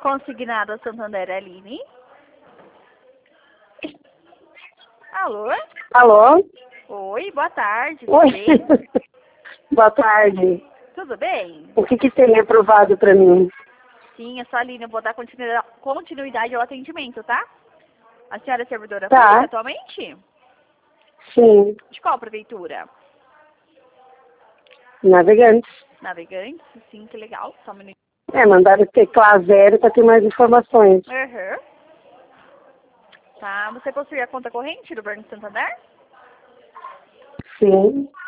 Consignada Santander, Aline. Alô? Alô? Oi, boa tarde. Tudo Oi. bem? Boa tarde. Tudo bem? O que tem aprovado para mim? Sim, eu sou a Aline. Eu vou dar continuidade ao atendimento, tá? A senhora é servidora Tá. pública atualmente? Sim. De qual prefeitura? Navegantes. Navegantes? Sim, que legal. Só um minuto. Mandaram teclar zero para ter mais informações. Uhum. Tá, você possui a conta corrente do Banco Santander? Sim.